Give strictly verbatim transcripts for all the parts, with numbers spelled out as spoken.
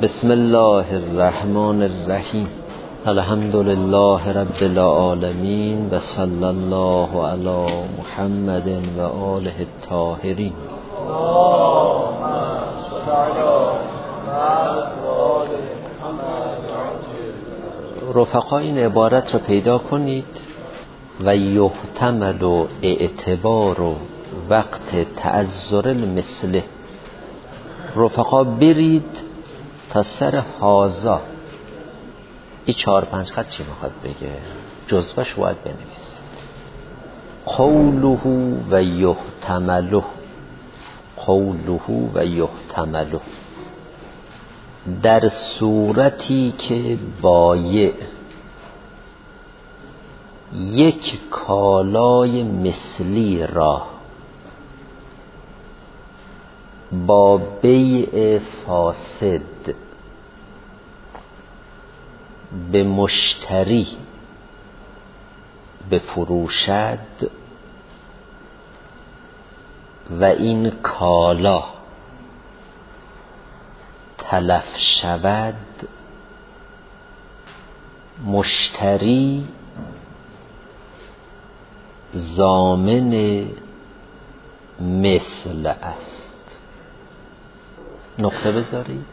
بسم الله الرحمن الرحیم. الحمد لله رب العالمین و صلی الله علی محمد و آله الطاهرین. رفقا این عبارت رو پیدا کنید و یحتمل و اعتبار و وقت تعذر المثله. رفقا برید تا سر هازا این چهار پنج خط چی میخواد بگه؟ جزوش باید بنویسید. قوله و یحتمله، قوله و یحتمله، در صورتی که بایع یک کالای مثلی را با بیع فاسد به مشتری بفروشد و این کالا تلف شود، مشتری ضامن مثل است. نقطه بذارید.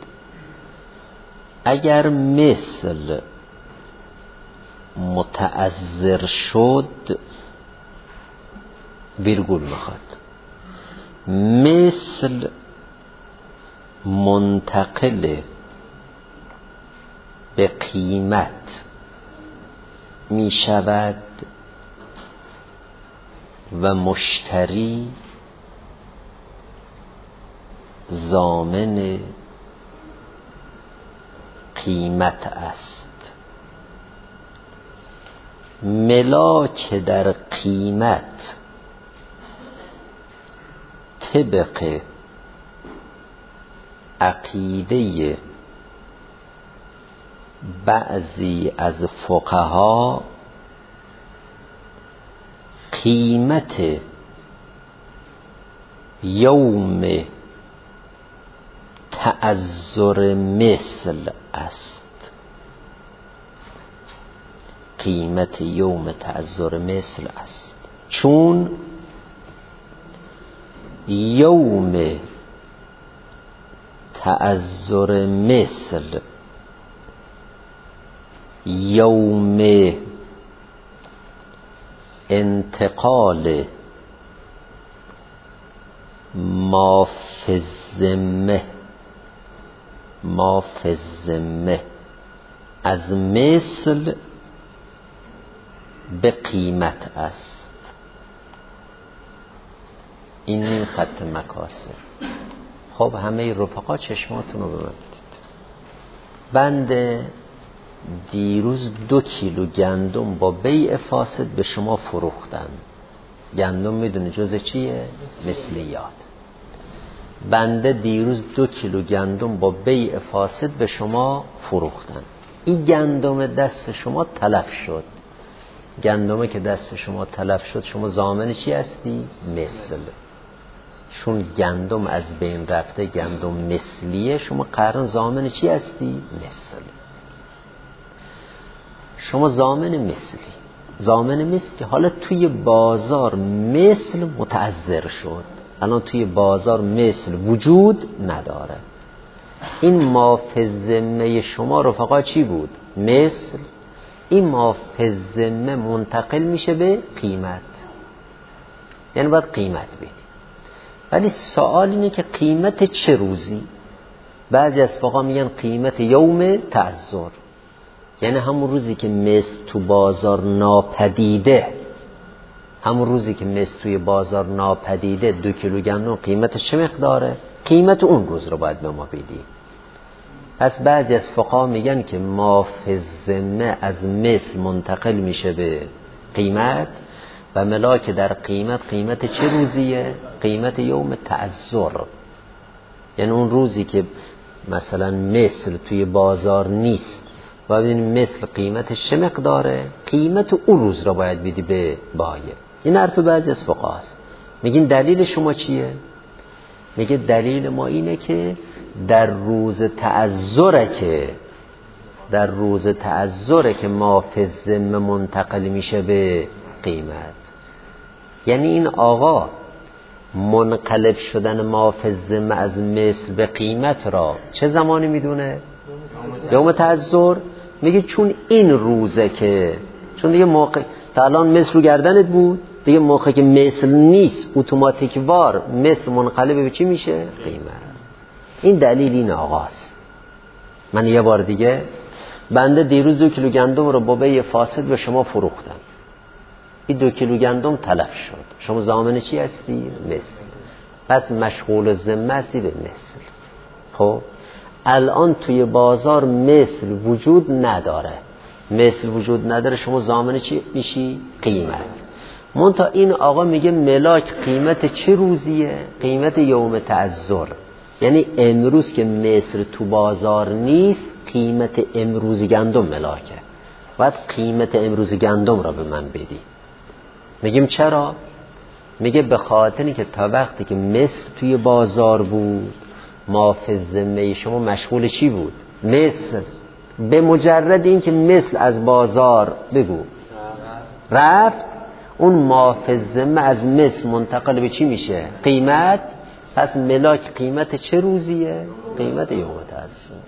اگر مثل متعذر شد، ویرگول میخواد، مثل منتقل به قیمت می شود و مشتری ضامن قیمت است. ملاک در قیمت طبق عقیده بعضی از فقها قیمت یوم تعذر مثل است. قیمت یوم تعذر مثل است، چون یوم تعذر مثل یوم انتقال ما فی الذمه ما فی الذمه از مثل به قیمت است. این نیم خط مکاسب. خب همه رفقا چشماتون رو ببندید. بنده دیروز دو کیلو گندم با بیع فاسد به شما فروختم. گندم میدونه جز چیه؟ مثلیات. بنده دیروز دو کیلو گندم با بیع فاسد به شما فروختم. این گندم دست شما تلف شد. گندمه که دست شما تلف شد، شما ضامن چی هستی؟ مثل. چون گندم از بین رفته، گندم مثلیه، شما قرار ضامن چی هستی؟ مثل. شما ضامن مثلی. ضامن مثلی. حالا توی بازار مثل متعذر شد. الان توی بازار مثل وجود نداره. این ما فی الذمه شما رفقا چی بود؟ مثل. این ما فی الذمه منتقل میشه به قیمت، یعنی باید قیمت بدی. ولی سوال اینه که قیمت چه روزی؟ بعضی از فقها میگن قیمت یوم تعذر، یعنی همون روزی که مثل تو بازار ناپدیده، همون روزی که مثل توی بازار ناپدیده، دو کیلو گندم قیمتش چه مقداره؟ قیمت اون روز رو باید به ما بدی. پس بعضی از فقها میگن که ما فی الذمه از مثل منتقل میشه به قیمت و ملاک در قیمت قیمت چه روزیه؟ قیمت یوم تعذر، یعنی اون روزی که مثلا مثل توی بازار نیست و ببینیم مثل قیمتش چه مقداره، قیمت اون روز را باید بدی به بایع. این حرف بعضی از فقها است. میگین دلیل شما چیه؟ میگه دلیل ما اینه که در روز تعذره که در روز تعذره که ما فی الذمه منتقل میشه به قیمت. یعنی این آقا منقلب شدن ما فی الذمه از مثل به قیمت را چه زمانی میدونه؟ یوم تعذر. میگه چون این روزه که چون دیگه موقع تا الان مثل رو گردنت بود، دیگه موقع که مثل نیست اتوماتیک وار مثل منقلب به چی میشه؟ قیمت. این دلیل این آقاست. من یه بار دیگه بنده دیروز دو کیلو گندم رو با بیع فاسد به شما فروختم، این دو کیلو گندم تلف شد، شما ضامن چی هستی؟ مثل. پس مشغول ذمه هستی به مثل. خب الان توی بازار مثل وجود نداره، مثل وجود نداره، شما ضامن چی میشی؟ قیمت. منتها این آقا میگه ملاک قیمت چه روزیه؟ قیمت یوم تعذر. یعنی امروز که مثل تو بازار نیست، قیمت امروز گندم ملاکه، باید قیمت امروز گندم را به من بدی. میگیم چرا؟ میگه به خاطری که تا وقتی که مثل توی بازار بود ما فی الذمه شما مشغول چی بود؟ مثل. به مجرد این که مثل از بازار بگو رفت، اون ما فی الذمه از مثل منتقل به چی میشه؟ قیمت. پس ملاک قیمت چه روزیه؟ قیمت یوم تعذر.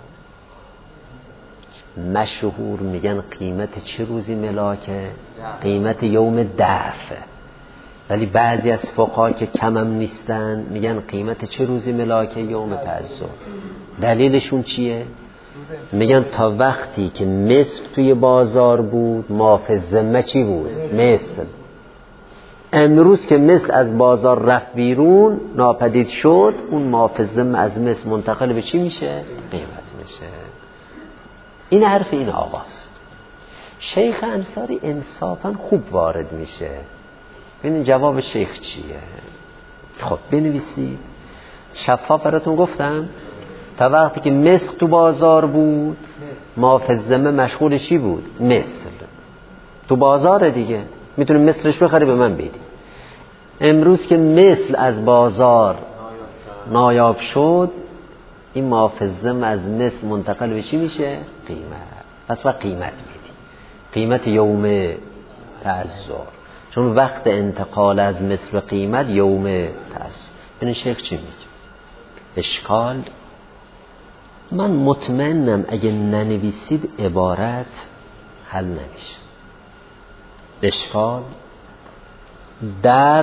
مشهور میگن قیمت چه روزی ملاکه؟ قیمت یوم دفع. ولی بعضی از فقها که کمم نیستن میگن قیمت چه روزی ملاکه؟ یوم تعذر. دلیلشون چیه؟ میگن تا وقتی که مثل توی بازار بود ما فی الذمه چی بود؟ مثل. امروز که مثل از بازار رفت بیرون ناپدید شد، اون ما فی الذمه از مثل منتقل به چی میشه؟ قیمت میشه. این حرف این آقاست. شیخ انصاری انصافا خوب وارد میشه. ببینید جواب شیخ چیه. خب بنویسید. شفاف براتون گفتم تا وقتی که مثل تو بازار بود ما فی الذمه مشغول چی بود؟ مثل. تو بازار دیگه میتونی مثلش بخری به من بدی. امروز که مثل از بازار نایاب شد، این ما فی الذمه از مثل منتقل به چی میشه؟ قیمت. پس با قیمت میدی، قیمت یوم تعذر. چون وقت انتقال از مثل به قیمت یوم تعذر. این شیخ چی میگه؟ اشکال من مطمئنم اگه ننویسید عبارت حل نمیشه. اشکال در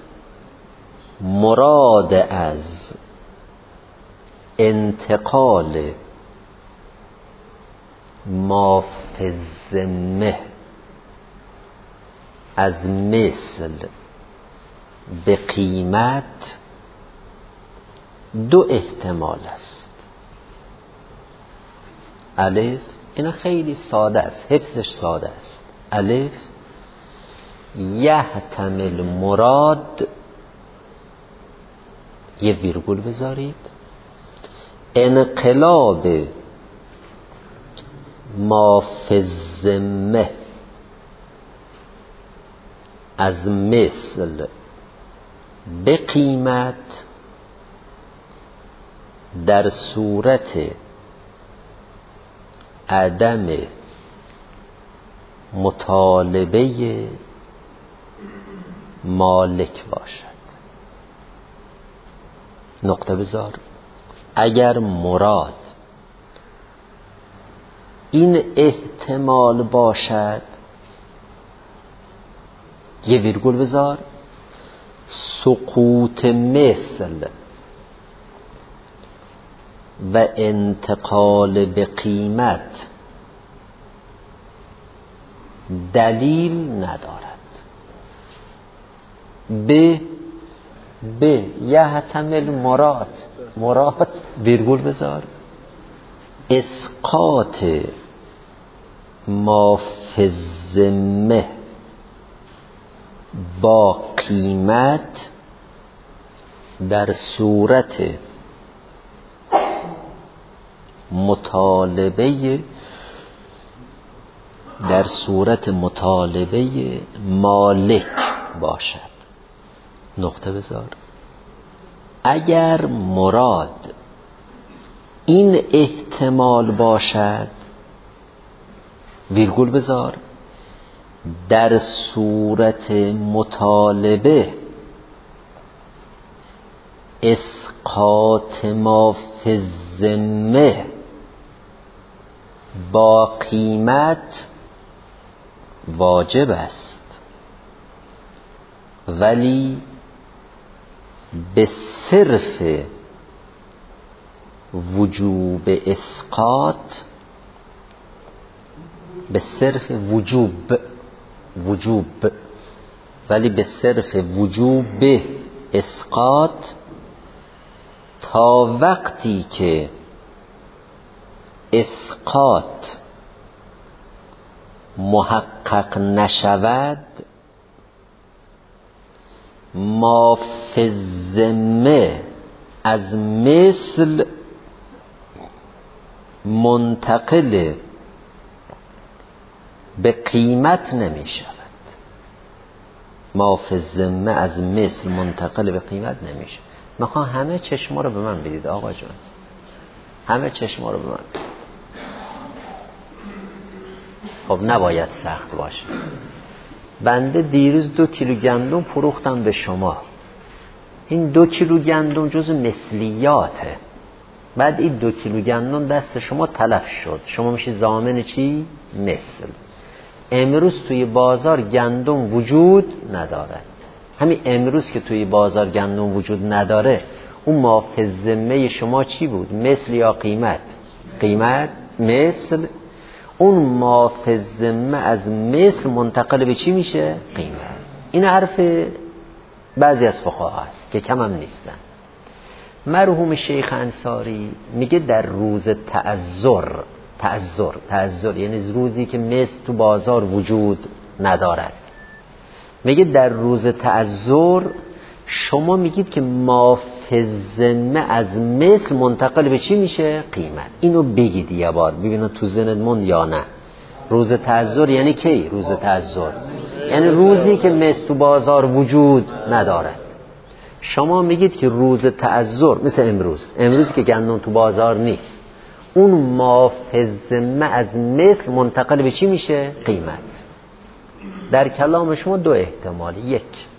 مراد از انتقال ما فی الذمه از مثل به قیمت دو احتمال است. الف، اینا خیلی ساده است، حفظش ساده است. الف، یحتمل مراد، یه ویرگول بذارید، انقلاب ما فی الذمه از مثل به قیمت در صورت عدم مطالبه مالک باشد. نقطه بذار. اگر مراد این احتمال باشد، یه ویرگول بذار، سقوط مثل و انتقال به قیمت دلیل ندارد. به به یحتمل مراد، مراد ویرگول بذار، اسقاط ما فی الذمه با قیمت در صورت مطالبه در صورت مطالبه مالک باشد. نقطه بذار. اگر مراد این احتمال باشد، ویرگول بذار، در صورت مطالبه اسقاط ما فی الذمه با قیمت واجب است، ولی به صرف وجوب اسقاط، به صرف وجوب وجوب ولی به صرف وجوب اسقاط، تا وقتی که اسقاط محقق نشود ما فی الذمه از مثل منتقل به قیمت نمی شود. ما فی الذمه از مثل منتقل به قیمت نمی شود. میخوام همه چشما رو به من بدید آقا جان، همه چشما رو به من بدید. خب نباید سخت باشه. بنده دیروز دو کیلو گندم فروختم به شما، این دو کیلو گندم جزو مثلیاته. بعد این دو کیلو گندم دست شما تلف شد، شما میشه ضامن چی؟ مثل. امروز توی بازار گندم وجود نداره، همین امروز که توی بازار گندم وجود نداره، اون ما فی الذمه شما چی بود؟ مثل یا قیمت؟ قیمت مثل. اون ما فی الذمه از مثل منتقل به چی میشه؟ قیمت. این حرف بعضی از فقها است که کم هم نیستن. مرحوم شیخ انصاری میگه در روز تعذر، تعذر تعذر یعنی روزی که مثل تو بازار وجود ندارد، میگه در روز تعذر شما میگید که ما فی الذمه از مثل منتقل به چی میشه؟ قیمت. اینو بگید یه بار ببینم تو ذهنت موند یا نه. روز تعذر یعنی کی؟ روز تعذر یعنی روزی که مثل تو بازار وجود ندارد. شما میگید که روز تعذر مثل امروز، امروز که گندم تو بازار نیست، اون ما فی الذمه از مثل منتقل به چی میشه؟ قیمت. در کلام شما دو احتمال، یک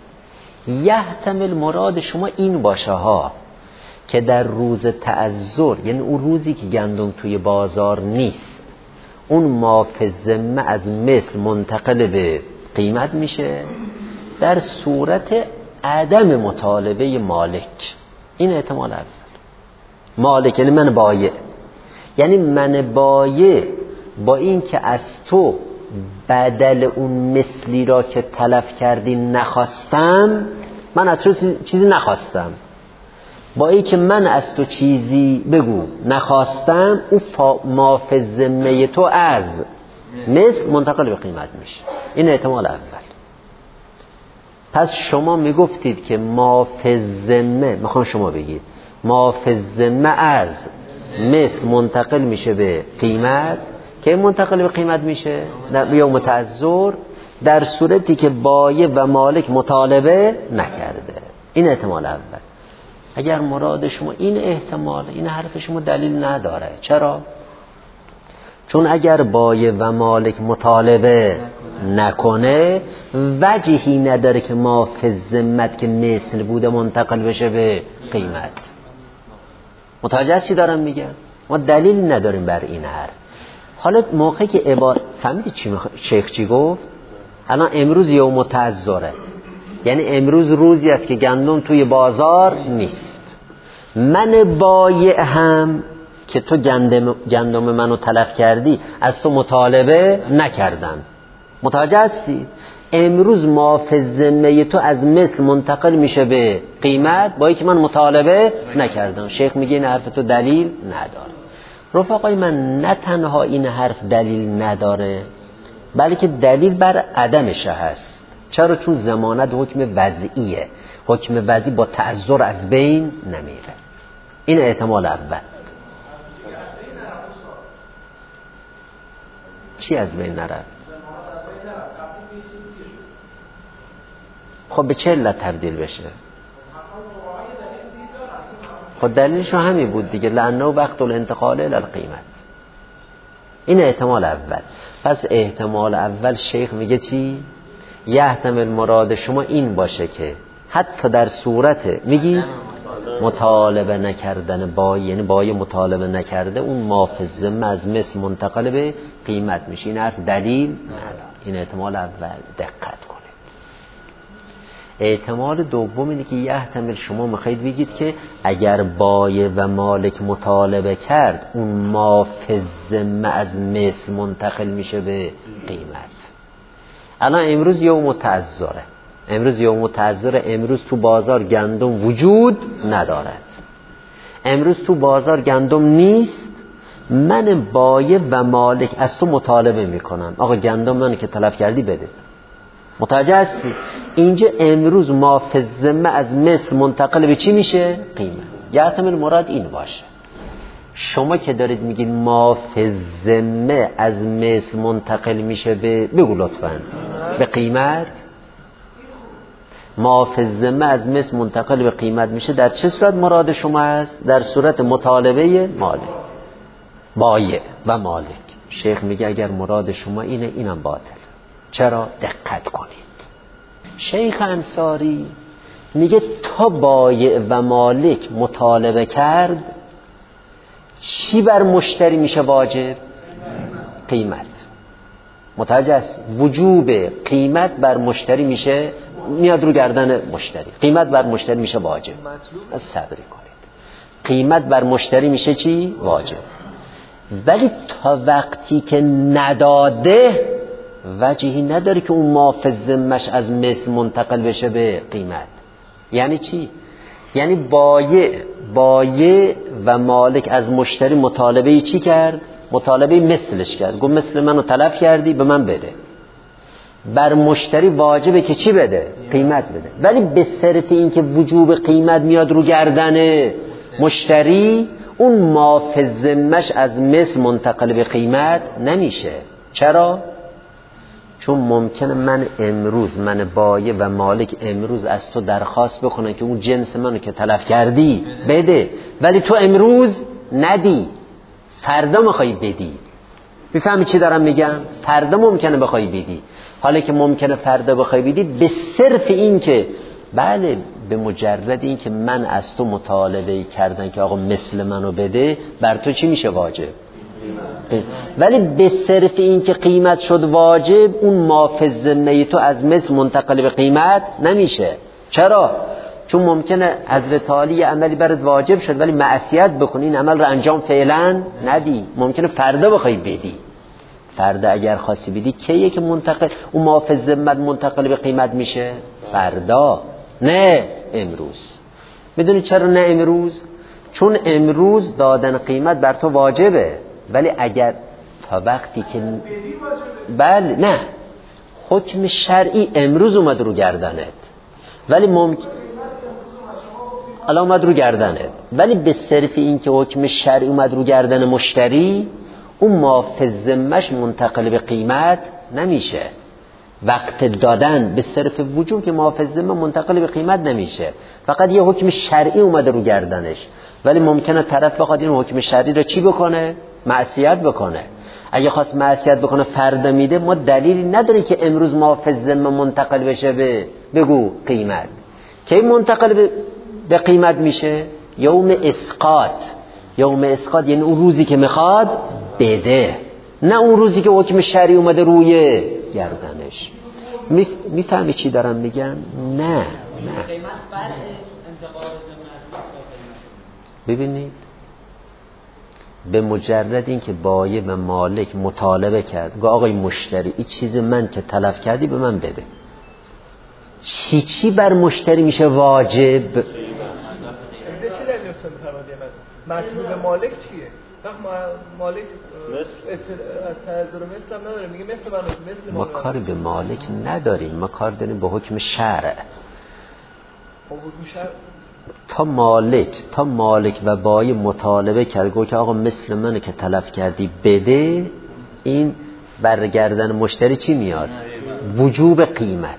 یحتمل مراد شما این باشه ها که در روز تعذر یعنی اون روزی که گندم توی بازار نیست، اون ما فی الذمه از مثل منتقل به قیمت میشه در صورت عدم مطالبه مالک. این احتمال اول. مالک یعنی من بایع، یعنی من بایع با این که از تو بدل اون مثلی را که تلف کردی نخواستم، من از تو چیزی نخواستم، با این که من از تو چیزی بگو نخواستم، اون ما فی الذمه تو از مثل منتقل به قیمت میشه. این احتمال اول. پس شما میگفتید که ما فی الذمه، میخوام شما بگید ما فی الذمه از مثل منتقل میشه به قیمت، که منتقل به قیمت میشه در یوم تعذر در صورتی که بایع و مالک مطالبه نکرده. این احتمال اول. اگر مراد شما این احتمال، این حرف شما دلیل نداره. چرا؟ چون اگر بایع و مالک مطالبه نکنه وجهی نداره که ما فی الذمه که مثل بوده منتقل بشه به قیمت. متوجه چی دارم میگم؟ ما دلیل نداریم بر این حرف. حالا موقعی که عبارت فهمیدی چی مخ... شیخ چی گفت؟ الان امروز یوم تعذره، یعنی امروز روزی است که گندم توی بازار نیست. من بایع هم که تو گندم, گندم منو تلف کردی از تو مطالبه نکردم. متوجه هستی؟ امروز ما فی الذمه تو از مثل منتقل میشه به قیمت با اینکه من مطالبه نکردم. شیخ میگه این حرف تو دلیل نداره. رفقای من، نه تنها این حرف دلیل نداره بلکه دلیل بر عدمش هست. چرا؟ چون ضمانت حکم وضعیه، حکم وضعی با تعذر از بین نمیره. این احتمال اول. چی از بین نرفت؟ خب به چه علت تبدیل بشه؟ خود دلیلش همین بود دیگه، لانه وقت الانتقال الی القیمت. این احتمال اول. پس احتمال اول شیخ میگه چی؟ یحتمل مراد شما این باشه که حتی در صورت میگی مطالبه نکردن با، یعنی با مطالبه نکرده اون مافزه از مثل منتقل به قیمت میشه. این حرف دلیل نداره. این احتمال اول، دقت کنید. احتمال دوم اینه که یحتمل شما میخواید بگید که اگر بایع و مالک مطالبه کرد اون مافزه از مثل منتقل میشه به قیمت. الان امروز یوم تعذره، امروز یوم تعذره، امروز تو بازار گندم وجود ندارد، امروز تو بازار گندم نیست، من بایع و مالک از تو مطالبه میکنم آقا گندم منو که تلف کردی بده. متوجه هستی؟ اینجا امروز مافزمه از مثل منتقل به چی میشه؟ قیمت. یحتمل مراد این باشه. شما که دارید میگید مافزمه از مثل منتقل میشه به، بگو لطفاً، به قیمت. مافزمه از مثل منتقل به قیمت میشه در چه صورت مراد شما هست؟ در صورت مطالبه مالک، بایع و مالک. شیخ میگه اگر مراد شما اینه، اینم باطل. چرا؟ دقت کنید. شیخ انصاری میگه تا بایع و مالک مطالبه کرد چی بر مشتری میشه واجب؟ قیمت. متوجه است؟ وجوب قیمت بر مشتری میشه، میاد رو گردن مشتری. قیمت بر مشتری میشه واجب. از صبری کنید. قیمت بر مشتری میشه چی؟ واجب. ولی تا وقتی که نداده وجهی نداره که اون مافزمش از مثل منتقل بشه به قیمت. یعنی چی؟ یعنی بایع بایع و مالک از مشتری مطالبه چی کرد؟ مطالبه مثلش کرد. گفت مثل منو تلف کردی به من بده. بر مشتری واجبه که چی بده؟ قیمت بده. ولی به صرف این که وجوب قیمت میاد رو گردن مشتری، اون مافزمش از مثل منتقل به قیمت نمیشه. چرا؟ چون ممکنه من امروز، من بایع و مالک امروز از تو درخواست بکنن که اون جنس منو که تلف کردی بده، ولی تو امروز ندی، فردا میخوای بدی. میفهمی چی دارم میگم؟ فردا ممکنه بخوای بدی. حالا که ممکنه فردا بخوای بدی، به صرف این که بله، به مجرد این که من از تو مطالبه کردن که آقا مثل منو بده، بر تو چی میشه؟ واجب. ولی به صرف این که قیمت شد واجب، اون مافزمه تو از مثل منتقل به قیمت نمیشه. چرا؟ چون ممکنه حضرت عالی عملی برات واجب شد ولی معصیت بکنی، این عمل رو انجام فعلا ندی، ممکنه فردا بخوای بدی. فردا اگر خاصی بدی کیه که منتقل، اون مافزمه منتقل به قیمت میشه؟ فردا، نه امروز. میدونی چرا نه امروز؟ چون امروز دادن قیمت بر تو واجبه، ولی اگر تا وقتی که بله، نه، حکم شرعی امروز اومد رو گردنت، ولی ممکن الان اومد رو گردنت، ولی به صرف این که حکم شرعی اومد رو گردن مشتری، اون مافزمش منتقل به قیمت نمیشه. وقت دادن به صرف وجود که مافزمه منتقل به قیمت نمیشه، فقط یه حکم شرعی اومده رو گردنش، ولی ممکنه طرف بخواد این حکم شرعی رو چی بکنه؟ معصیت بکنه. اگه خواست معصیت بکنه فردا میده، ما دلیلی نداره که امروز مافزمه منتقل بشه به، بگو، قیمت. کی منتقل به, به قیمت میشه؟ یوم اسقاط. یوم اسقاط یعنی اون روزی که میخواد بده، نه اون روزی که حکم شرعی اومده روی گردنش. میفهمی چی دارم میگم؟ نه نه. ببینید، به مجرد این که بایع و مالک مطالبه کرد، گفت آقای مشتری این چیز من که تلف کردی به من بده، چی چی بر مشتری میشه واجب؟ مطلوب مالک چیه؟ وقت مالک از تعذر مثل هم نداره، میگه مثل من، مثل ما کاری به مالک نداریم، ما کار داریم به حکم شرع. تا مالک تا مالک و بایع مطالبه کرد، گفت که آقا مثل منو که تلف کردی بده، این برگردن مشتری چی میاد؟ وجوب قیمت.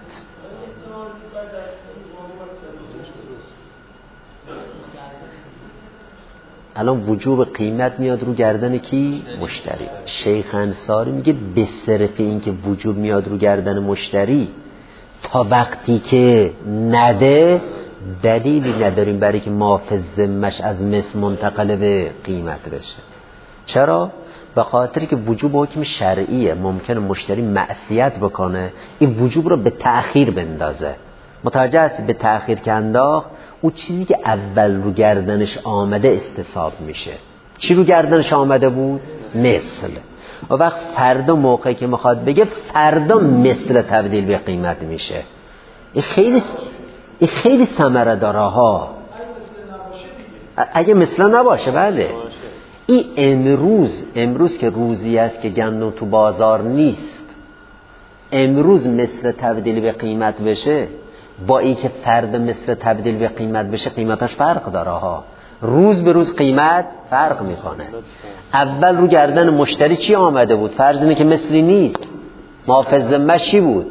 الان وجوب قیمت میاد رو گردن کی؟ مشتری. شیخ انصاری میگه به صرف این که وجوب میاد رو گردن مشتری تا وقتی که نده دلیلی نداریم برای که مافز ذمش از مثل منتقل به قیمت بشه. چرا؟ به خاطری که وجوب حکم شرعیه، ممکنه مشتری معصیت بکنه این وجوب رو به تأخیر بندازه. متوجه هستی؟ به تأخیر که انداخت اون چیزی که اول رو گردنش آمده استصحاب میشه. چی رو گردنش آمده بود؟ مثل. و وقت فردا موقعی که میخواد بگه فردا مثل تبدیل به قیمت میشه. این خیلی این خیلی ثمره داره ها. اگه مثلا نباشه بله. این امروز امروز که روزی است که گندم تو بازار نیست، امروز مثل تبدیل به قیمت بشه با این که فرد مثل تبدیل به قیمت بشه قیمتاش فرق داره ها. روز به روز قیمت فرق میکنه. اول رو گردن مشتری چی آمده بود؟ فرض اینه که مثلی نیست، مافز ذمه چی بود؟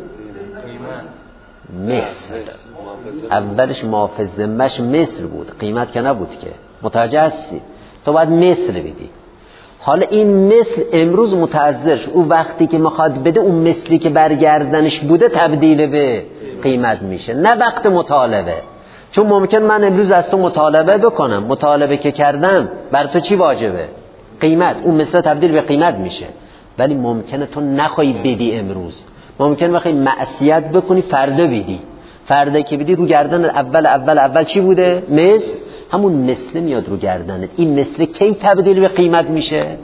مثل. اولش مافز ذمه‌اش مثل بود، قیمت که نبود که. متوجه هستی؟ تو باید مثل بدی. حالا این مثل امروز متعذر شد، اون وقتی که میخواد بده اون مثلی که برگردنش بوده تبدیل به قیمت میشه، نه وقت مطالبه. چون ممکن من امروز از تو مطالبه بکنم، مطالبه که کردم بر تو چی واجبه؟ قیمت. اون مثل تبدیل به قیمت میشه. ولی ممکنه تو نخوای بدی امروز، ممکن بخوای معصیت بکنی فردا بدی. فردا که بدی رو گردن اول اول اول چی بوده؟ مثل. همون مثل میاد رو گردنت. این مثل کی تبدیل به قیمت میشه؟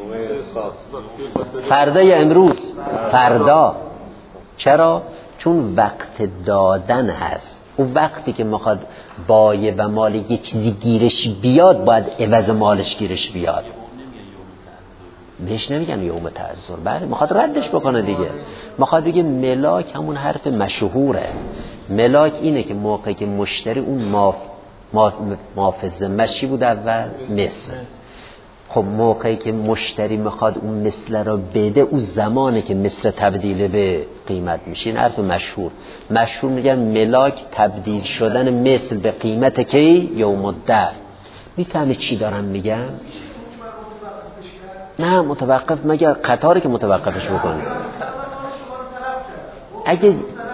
فردا یا امروز؟ فردا. چرا؟ چون وقت دادن هست. اون وقتی که میخواد بایع و مالک یه چیزی گیرش بیاد باید عوض مالش گیرش بیاد. بهش نمیگن یوم تعذر. بله میخواد ردش بکنه دیگه. میخواد بگه ملاک همون حرف مشهوره. ملاک اینه که موقعی که مشتری اون ماف مافز ذمه‌اش چی بود اول؟ مثل. خب موقعی که مشتری میخواد اون مثل رو بده اون زمانه که مثل تبدیل به قیمت میشه. این حرف مشهور. مشهور میگن ملاک تبدیل شدن مثل به قیمت کی؟ یوم الدفع. میفهمی چی دارم میگم؟ نه متوقف مگر قطاره که متوقفش بکنی. اگه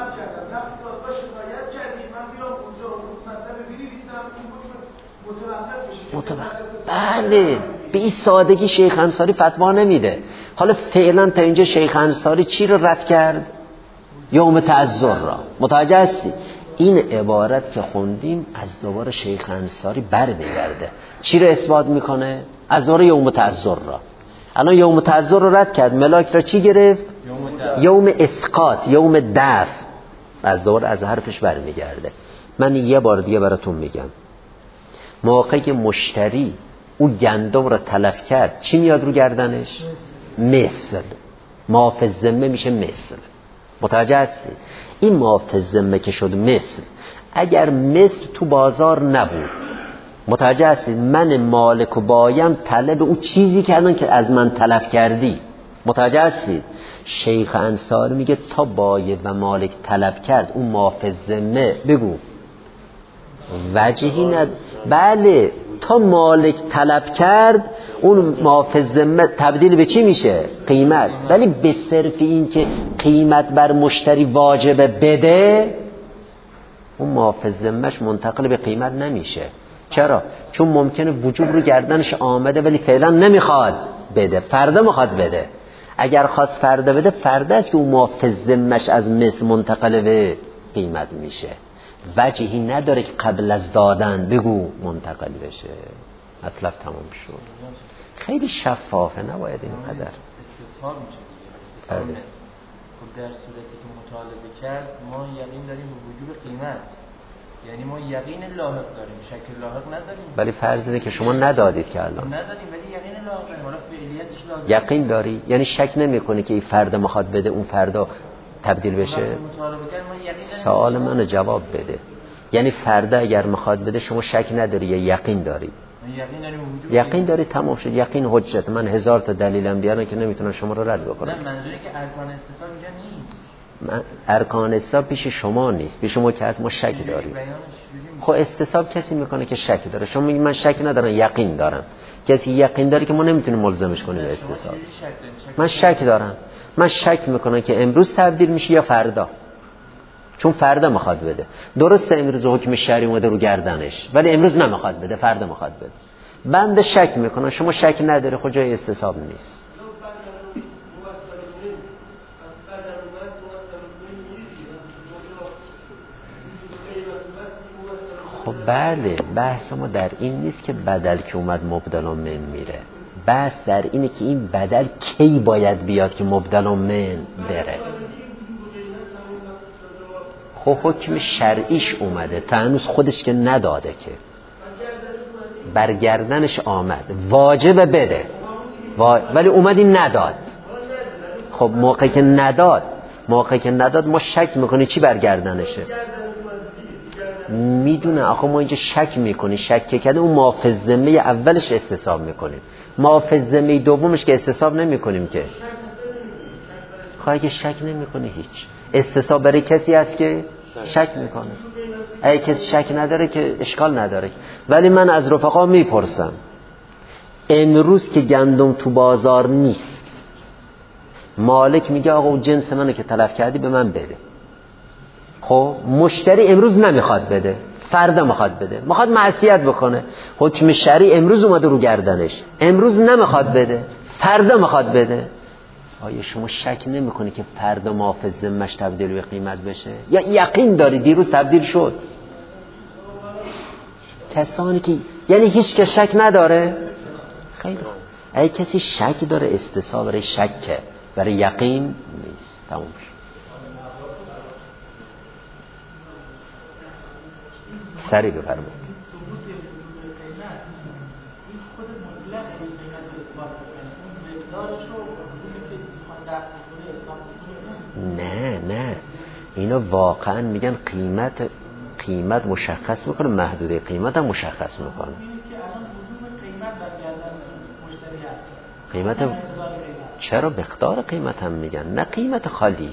متوقف بله به این سادگی شیخ انصاری فتوا نمیده. حالا فعلا تا اینجا شیخ انصاری چی رو رد کرد؟ یوم تعذر را. متوجه هستی؟ این عبارت که خوندیم از دوباره شیخ انصاری بر میگرده. چی رو اثبات میکنه؟ از دوباره یوم تعذر را. الان یوم تعذر رو رد کرد، ملاک را چی گرفت؟ یوم اسقاط، یوم دفع. از دوباره از حرفش بر میگرده. من یه بار دیگه براتون میگم. موقعی که مشتری اون گندم رو تلف کرد چی میاد رو گردنش؟ مثل. مافز ذمه میشه مثل. متوجه هستی؟ این مافز ذمه که شد مثل، اگر مثل تو بازار نبود، متوجه هستی؟ من مالک و بایم طلب اون چیزی کردن که از من تلف کردی. متوجه هستی؟ شیخ انصاری میگه تا بایع و مالک طلب کرد اون مافز ذمه بگو وجهی ند... بله تا مالک طلب کرد اون مافز ذمه تبدیل به چی میشه؟ قیمت. ولی به صرف این که قیمت بر مشتری واجبه بده اون مافز ذمهش منتقل به قیمت نمیشه. چرا؟ چون ممکنه وجوب رو گردنش آمده ولی فعلا نمیخواد بده، فردا میخواد بده. اگر خواست فردا بده فردا است که اون مافز ذمهش از مثل منتقل به قیمت میشه. وجهی نداره که قبل از دادن بگو منتقل بشه. مطلب تمام شد. خیلی شفافه، نباید اینقدر استصحاب میشه. بله. خب در صورتی که مطالبه کرد ما یقین داریم به وجوب قیمت، یعنی ما یقین لاحق داریم، شک لاحق نداریم. ولی فرض اینه که شما ندادید که الان ندادیم ولی یقین لاحق داریم. حالا فعلیتش لازم یقین داری؟ یعنی شک نمی‌کنی که این فرد میخواد بده اون فردا تبدیل بشه؟ سوال منو جواب بده. یعنی فردا اگر میخواد بده شما شک نداری یا یقین داری؟ یقین داریم. یقین داری، تمام شد. یقین حجت. من هزار تا دلیلم بیارم که نمیتونم شما رو رد بکنم. نه منظوری که ارکان استصحاب اینجا نیست. من ارکان استصحاب پیش شما نیست، پیش ما که از ما شک داریم. خب استصحاب کسی میکنه که شک داره. شما میگی من شک ندارم یقین دارم. کسی یقین داره که ما نمیتونیم ملزمش کنیم به استصحاب. من شک دارم، من شک میکنم که امروز تبدیل میشه یا فردا، چون فردا میخواد بده. درسته امروز حکم شرعی اومده رو گردنش ولی امروز نمیخواد بده، فردا میخواد بده. بنده شک میکنم، شما شک نداری، خب جای استصحاب نیست. خب بله، بحث ما در این نیست که بدل که اومد مبدل من میره، بحث در اینه که این بدل کی باید بیاد که مبدل من بره. خب حکم شرعیش اومده، تا هنوز خودش که نداده، که برگردنش آمد، واجب بده وا... ولی اومد این نداد. خب موقعی که نداد موقعی که نداد ما شک میکنی چی برگردنشه؟ میدونه آخه ما اینجا شک میکنی، شک که کرده اون محافظ ذمه اولش استصحاب میکنیم، محافظ ذمه دومش که استصحاب نمیکنیم که. خواهی که شک نمیکنی هیچ. استصحاب برای کسی هست که شک میکنه. اگه کسی شک نداره که اشکال نداره. ولی من از رفقا میپرسم امروز که گندم تو بازار نیست، مالک میگه آقا اون جنس منو که تلف کردی به من بده. خب مشتری امروز نمیخواد بده، فردا میخواد بده، میخواد معصیت بکنه. حکم شرعی امروز اومده رو گردنش، امروز نمیخواد بده، فردا میخواد بده. آیا شما شک نمیکنی که فردا محافظ ذمه‌اش تبدیل به قیمت بشه؟ یا یقین داری دیروز تبدیل شد؟ کسانی که یعنی هیچ که شک نداره. خیلی خوب، اگه کسی شک داره استصحاب برای شکه، برای یقین نیست. تموم شد. سری بفرمایید. نه نه، اینا واقعا میگن قیمت قیمت مشخص میکنه، محدوده قیمت هم مشخص میکنه. قیمت چرا مقدار قیمت هم میگن، نه قیمت خالی.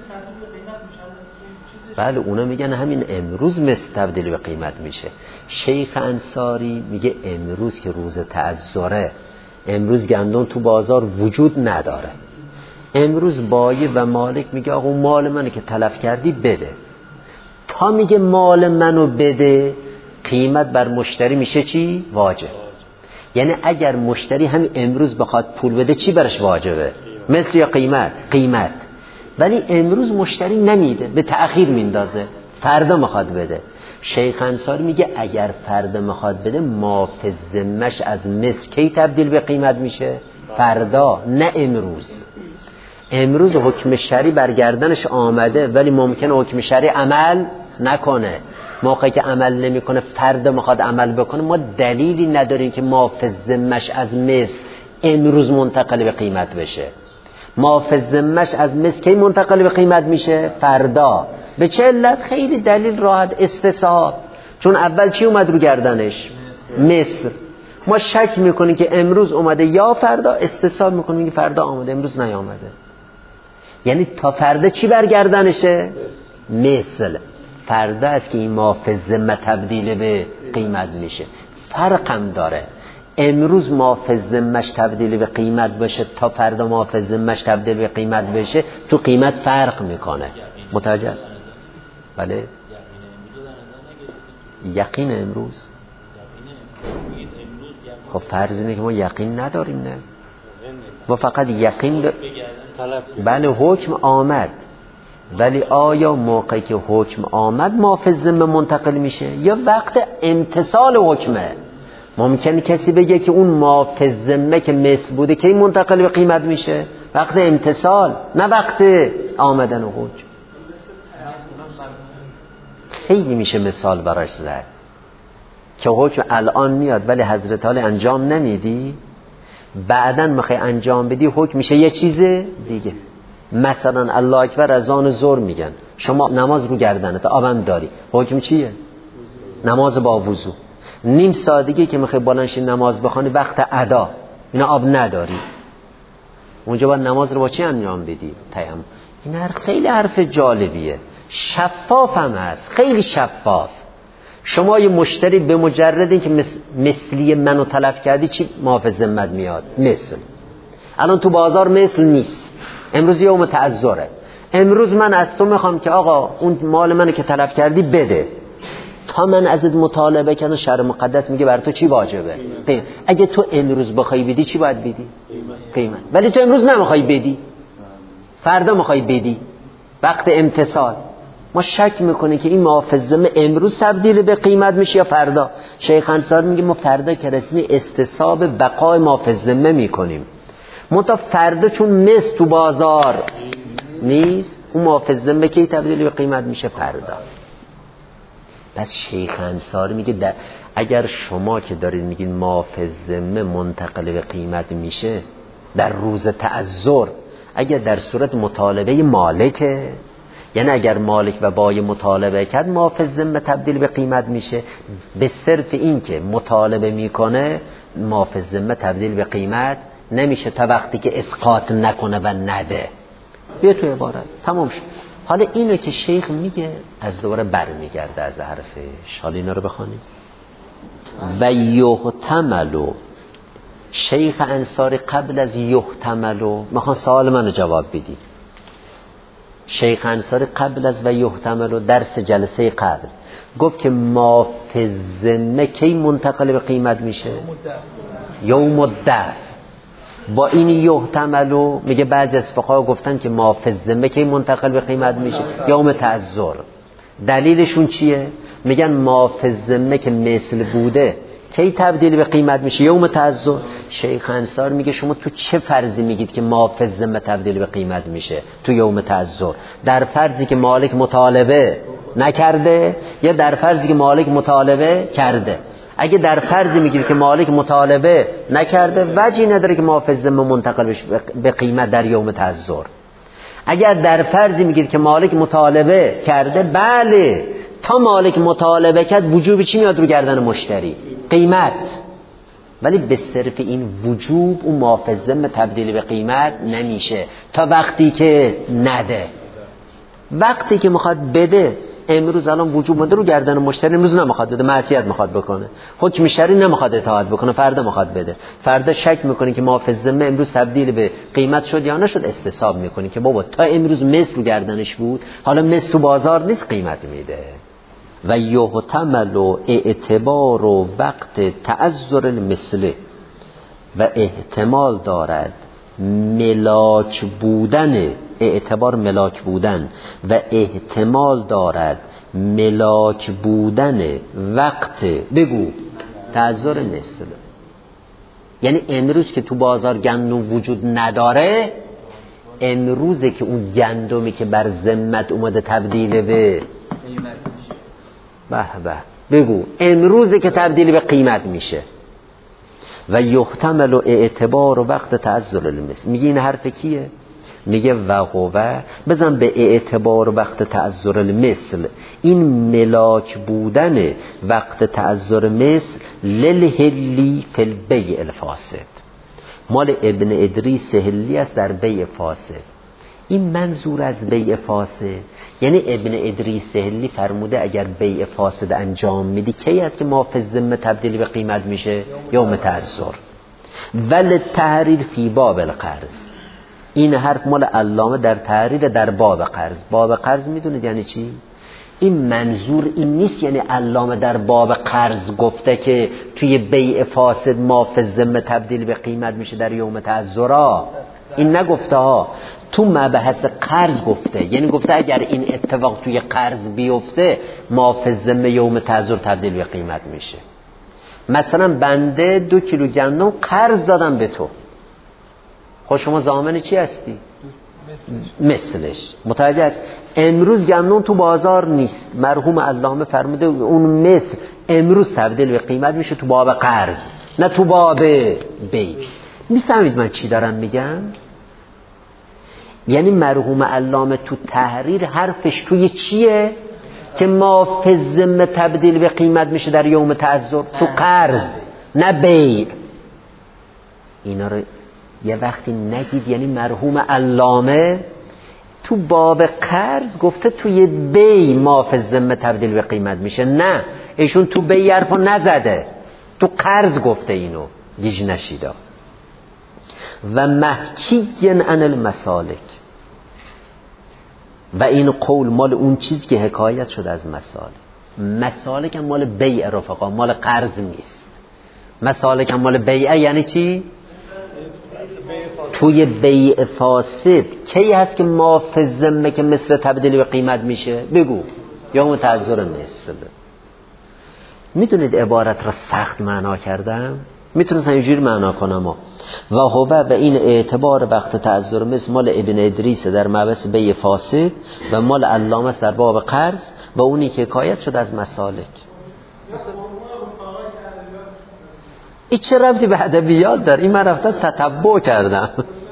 بله اونا میگن همین امروز مثل تبدیل به قیمت میشه. شیخ انصاری میگه امروز که روز تعذره، امروز گندم تو بازار وجود نداره، امروز بایع و مالک میگه آقا مال منو که تلف کردی بده. تا میگه مال منو بده، قیمت بر مشتری میشه چی؟ واجب. یعنی اگر مشتری همین امروز بخواد پول بده چی برش واجبه؟ مثل یا قیمت؟ قیمت. ولی امروز مشتری نمیده، به تأخیر میندازه، فردا میخواد بده. شیخ انصاری میگه اگر فردا میخواد بده، محافظ ذمه‌اش از مثل کی تبدیل به قیمت میشه؟ فردا، نه امروز. امروز حکم شرعی برگردنش آمده ولی ممکنه حکم شرعی عمل نکنه. موقعی که عمل نمیکنه فردا میخواد عمل بکنه، ما دلیلی نداریم که محافظ ذمه‌اش از مثل امروز منتقل به قیمت بشه. محافظ ذمه‌اش از مثل کی منتقل به قیمت میشه؟ فردا. به چه علت؟ خیلی دلیل راحت، استصحاب. چون اول چی اومد رو گردنش؟ مثل. ما شک میکنیم که امروز اومده یا فردا، استصحاب میکنیم که فردا آمده، امروز نیامده. یعنی تا فردا چی برگردنشه؟ مثل. فردا است که این محافظ ذمه تبدیل به قیمت میشه. فرق هم داره. امروز محافظ ذمه‌اش تبدیل به قیمت بشه تا فردا محافظ ذمه‌اش تبدیل به قیمت بشه، تو قیمت فرق میکنه. متوجه است؟ بله. یقین امروز. خب فرض اینه که ما یقین نداریم، نه؟ ما فقط یقین داریم. بله حکم آمد، ولی آیا موقعی که حکم آمد محافظ ذمه منتقل میشه یا وقت امتثال حکمه؟ ممکنه کسی بگه که اون محافظ ذمه که مثل بوده که منتقل به قیمت میشه وقت امتثال، نه وقت آمدن حکم. خیلی میشه مثال براش زد که حکم الان میاد ولی حضرت علی انجام نمیدی، بعدن میخوای انجام بدی حکم میشه یه چیز دیگه. مثلا الله اکبر از آن ظهر میگن، شما نماز رو گردنت، آبم داری، حکم چیه؟ نماز با وضو. نیم ساعت که میخوای بلنشی نماز بخونی وقت ادا، اینا آب نداری، اونجا باید نماز رو با چی انجام بدی؟ تیمم. این حرف خیلی حرف جالبیه، شفاف هم هست، خیلی شفاف. شما یه مشتری به مجرد اینکه مثل مثلی منو طلب کردی چی معاف ذمت میاد؟ مثل. الان تو بازار مثل نیست، امروز یوم تعذره، امروز من از تو میخوام که آقا اون مال منو که طلب کردی بده. تا من ازت مطالبه کردم شرع مقدس میگه بر تو چی واجبه؟ قیمت. اگه تو امروز بخوای بدی چی باید بدی؟ قیمت. ولی تو امروز نمیخوای بدی، فردا میخوای بدی، وقت امتثال. ما شک میکنه که این معاف ذمه امروز تبدیل به قیمت میشه یا فردا. شیخ انصاری میگه ما فردا که رسمی استصحاب بقای معاف ذمه میکنیم، منتها فردا چون مثل تو بازار نیست، اون معاف ذمه کی تبدیل به قیمت میشه؟ فردا. پس شیخ انصاری میگه در اگر شما که دارید میگید معاف ذمه منتقل به قیمت میشه در روز تعذر، اگر در صورت مطالبه مالکه، یعنی اگر مالک و بای مطالبه کرد معاف ذمه تبدیل به قیمت میشه، به صرف این که مطالبه میکنه معاف ذمه تبدیل به قیمت نمیشه تا وقتی که اسقاط نکنه و نده. بیا تو عبارت تمام شد. حالا اینو که شیخ میگه از دوباره برمیگرده از حرفش. حالا اینا رو بخونیم. و یحتملو، شیخ انصاری قبل از یحتملو میخوان سوال منو جواب بدی. شیخ انصاری قبل از و یحتملو درس جلسه قبل گفت که معاف ذمه کی منتقل به قیمت میشه؟ یوم الدفع. با این یحتملو میگه بعضی از فقها گفتن که معاف ذمه کی منتقل به قیمت میشه؟ یوم تعذر. دلیلشون چیه؟ میگن معاف ذمه که مثل بوده کی تبدیل به قیمت میشه؟ یوم تعذر. شیخ انصاری میگه شما تو چه فرضی میگید که معاف ذمه تبدیل به قیمت میشه تو یوم تعذر؟ در فرضی که مالک مطالبه نکرده یا در فرضی که مالک مطالبه کرده؟ اگه در فرضی میگید که مالک مطالبه نکرده وجهی نداره که معاف ذمه منتقل بشه به قیمت در یوم تعذر. اگر در فرضی میگید که مالک مطالبه کرده، بله تا مالک مطالبه کرد وجوب چی میاد رو گردن مشتری؟ قیمت. ولی به صرف این وجوب اون معاف ذمه تبدیل به قیمت نمیشه تا وقتی که نده. وقتی که میخواد بده، امروز الان وجوب مونده رو گردن مشتری، امروز نمیخواد بده، معصیت میخواد بکنه، حکم شرعی نمیخواد اطاعت بکنه، فردا میخواد بده، فردا شک میکنه که معاف ذمه امروز تبدیل به قیمت شد یا نشد، استصحاب میکنه که بابا تا امروز مثل رو گردنش بود، حالا مثل تو بازار نیست، قیمت میده. و یحتمل اعتبار و وقت تعذر المثل، و احتمال دارد ملاک بودن، اعتبار ملاک بودن و احتمال دارد ملاک بودن وقت بگو تعذر مثل. یعنی امروز که تو بازار گندم وجود نداره، امروزه که اون گندمی که بر ذمت اومده تبدیل به به به بگو امروزه که تبدیل به قیمت میشه. و یحتمل اعتبار و وقت تعذر المثل. میگه این حرف کیه؟ میگه وقوه بزن به اعتبار و وقت تعذر المثل، این ملاک بودن وقت تعذر مثل للهلی فی البیع الفاسد، مال ابن ادریس هلی است در بیع فاسد. این منظور از بیع فاسد یعنی ابن ادریس هلی فرموده اگر بیع فاسد انجام میدی کی است که معاف ذمه تبدیل به قیمت میشه؟ یوم تعذر. ول تحریر فی باب القرض، این حرف مال علامه در تحریر در باب قرض. باب قرض میدونید یعنی چی؟ این منظور این نیست یعنی علامه در باب قرض گفته که توی بیع فاسد معاف ذمه تبدیل به قیمت میشه در یوم تعذر. این نگفته ها، تو مبحث قرض گفته، یعنی گفته اگر این اتفاق توی قرض بیفته معاف ذمه یوم تعذر تبدیل به قیمت میشه. مثلا بنده دو کیلو گندم قرض دادم به تو، خب شما ضامن چی هستی؟ مثلش. متوجه است؟ امروز گندم تو بازار نیست، مرحوم علامه فرموده اون مثل امروز تبدیل به قیمت میشه تو باب قرض، نه تو باب بیع. میفهمید من چی دارم میگم؟ یعنی مرحوم علامه تو تحریر حرفش توی چیه؟ که معاف ذمه تبدیل به قیمت میشه در یوم تعذر تو قرض نه بیع. اینا رو یه وقتی نگید، یعنی مرحوم علامه تو باب قرض گفته توی بیع معاف ذمه تبدیل به قیمت میشه، نه ایشون تو بیع حرفو نزده، تو قرض گفته اینو، گیج نشیدا. و محکی عن المسالک، و این قول مال اون چیز که حکایت شده از مسالک. مسالک هم مال بیع رفقا، مال قرض نیست. مسالک هم مال بیع یعنی چی؟ توی بیع فاسد کی هست که ما فی الذمه که مثل تبدیل به قیمت میشه؟ بگو. یا متعذر مثل. میدونید عبارت را سخت معنا کردم؟ میتونستم اینجوری معنا کنم و و هو و این اعتبار وقت تعذر مثل مال ابن ادریس در مبحث بیع فاسد و مال علامه است در باب قرض و اونی که حکایت شد از مسالک. این چه ربطی به ادبیات داره؟ این من رفتم تتبع کردم.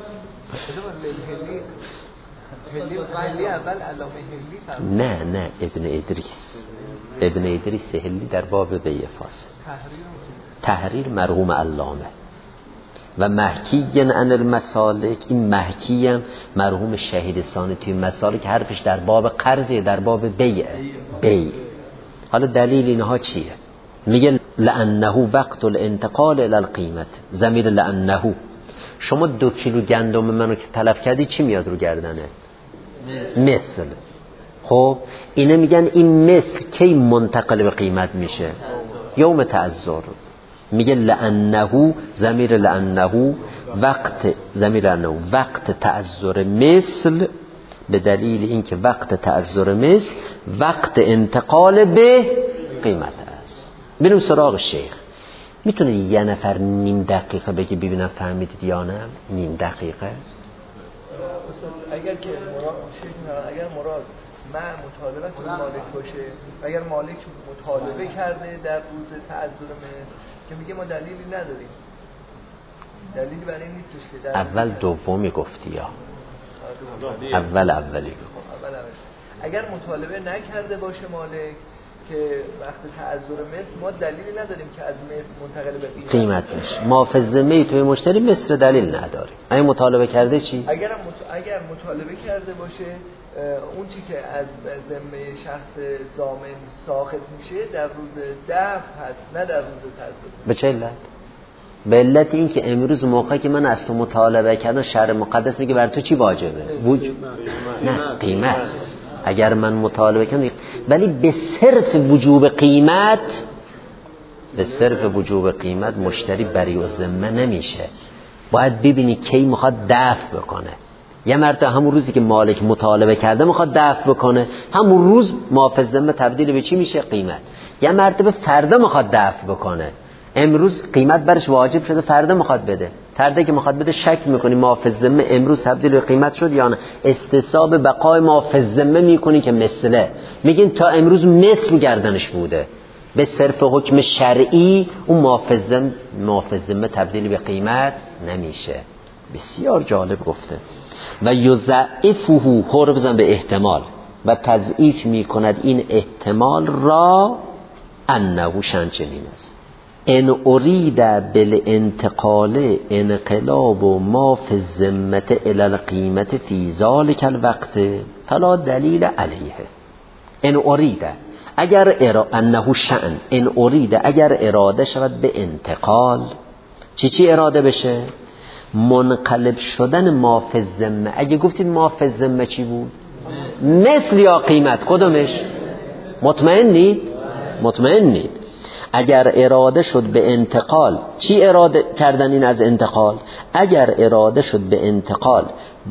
نه نه ابن ادریس ابن ادریس هلی در باب بیع فاسد، تحریر مرحوم علامه. و محکی عن المسالک، این محکی هم مرحوم شهید ثانی توی مسالک حرفش در باب قرضه، در باب بیع بیع. حالا دلیل اینها چیه؟ میگه لانه وقت الانتقال الى القیمت، ضمیر لانه. شما دو کیلو گندم منو که تلف کردی چی میاد رو گردنه؟ مثل. خب اینه میگن این مثل کی منتقل به قیمت میشه؟ یوم تعذر. میگه لانه، ضمیر لانه وقت، ضمیر لانه وقت تعذر مثل، به دلیل اینکه وقت تعذر مثل وقت انتقال به قیمت است. بریم سراغ شیخ. میتونه یه نفر نیم دقیقه بگی ببینم فهمیدید یا نه؟ نیم دقیقه. اگر که مراد شیخ، اگر مراد من مطالبه تو مالک باشه، اگر مالک مطالبه کرده در روز تعذر مثل که میگه ما دلیلی نداریم، دلیلی برای این نیستش که در اول دومی گفتی یا اول اولی گفت. اول اول اگر مطالبه نکرده باشه مالک که وقت تعذر مثل، ما دلیلی نداریم که از مثل منتقل به قیمت, قیمت میشه. ما فی الذمه توی مشتری مثل دلیل نداریم. اگه مطالبه کرده چی؟ اگر مط... اگر مطالبه کرده باشه اون چی که از ذمه شخص ضامن ساقط میشه در روز دفع هست، نه در روز تعذر. به چه علت؟ به علت این که امروز موقعی که من از تو مطالبه کردم شرع مقدس میگه بر تو چی واجبه؟ وجود نه قیمت. اگر من مطالبه کردم، ولی به صرف وجوب قیمت، به صرف وجوب قیمت مشتری بری و ذمه نمیشه. باید ببینی کی میخواد دفع بکنه. یه مرتبه همون روزی که مالک مطالبه کرده میخواد دفع بکنه، همون روز معافی ذمه تبدیل به چی میشه؟ قیمت. یه مرتبه فردا میخواد دفع بکنه، امروز قیمت برش واجب شده، فردا میخواد بده. فردا که میخواد بده شک میکنی معافی ذمه امروز تبدیل به قیمت شد یا نه، استصحاب بقای معافی ذمه میکنی که مثله، میگین تا امروز مثل گردنش بوده. به صرف حکم شرعی اون معافی ذمه معافی ذمه تبدیل به قیمت نمیشه. بسیار جالب گفته. و یضعفه، حور بزن به احتمال، و تضعیف میکند این احتمال را انه شنچنین است. ان ارید بالانتقال انقلاب ما فی الذمه الی القیمه فی ذلک الوقت فلا دلیل علیه. ان ارید، اگر ارا انه شأن، ان ارید اگر اراده شود به انتقال، چی چی اراده بشه؟ منقلب شدن ما فی الذمه. اگه گفتید ما فی الذمه چی بود؟ مثل یا قیمت؟ کدومش؟ مطمئنید؟ مطمئنید. اگر اراده شد به انتقال، چی اراده کردن این از انتقال؟ اگر اراده شد به انتقال